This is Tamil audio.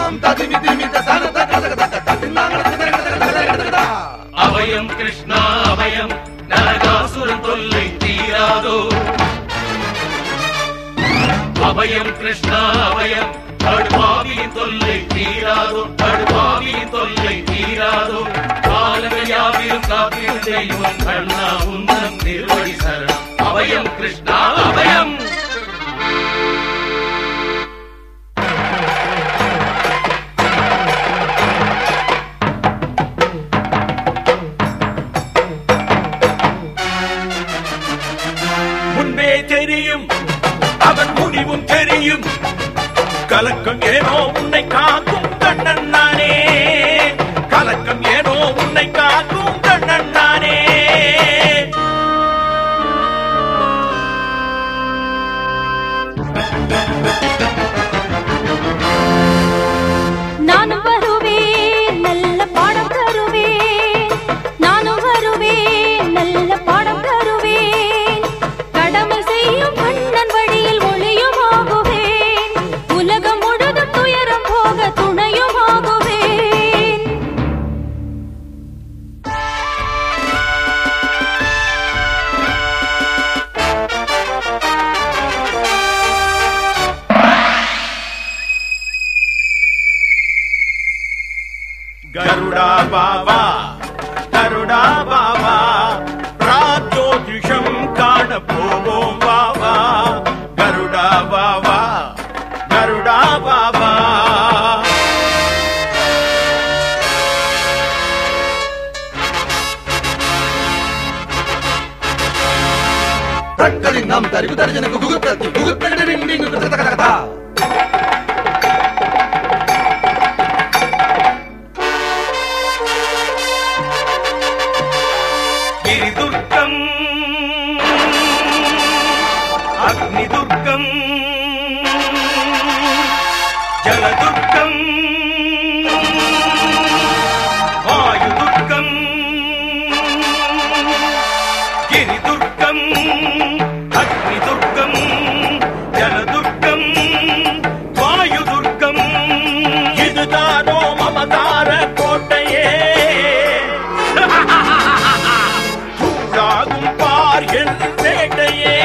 அபயம் கிருஷ்ணா அபயம், நரகாசுரன் தொல்லை தீராதோ. அபயம் கிருஷ்ணா அபயம், கடுபாவியின் தொல்லை தீராதோ, கடுபாவியின் தொல்லை தீராதோ. காலங்கள் யாவிலும் காப்பீடு செய்வோம் கண்ணா உந்தம் திருவடி சரணம். அபயம் கிருஷ்ணா அபயம். முன்பே தெரியும் அவன் முடிவும் தெரியும், கலக்கம் ஏனோ உன்னை காக்கும் கண்ணன் நானே, கலக்கம் ஏனோ உன்னை காக்கும் கண்ணன் நானே. நானும் வருவேன் நல்ல பாடம் தருவேன், நானும் வருவேன் நல்ல பாடம் தருவேன். கடமை செய்யும் கண்ணன் வழியில் ஒளியும் ஆகுவேன், உலகம் முழுதும் துயரம் போக துணையும் ஆகுவேன். கருடா பாபா கருடா பாபா, ராஜோதிஷம் காண போவோம் பாபா. கருடா பாபா கருடா பாபா. நாம் தரிவு தரிஜனக்கு குகுப்ரதி குகுப்ரதி. गिरिदुर्गम् अग्निदुर्गम् जलदुर्गम् वायुदुर्गम् गिरिदुर्गम् अग्निदुर्गम् जलदुर्गम् वायुदुर्गम् இதுதானோ மமதார கோட்டையே, பார் என் வேட்டையே.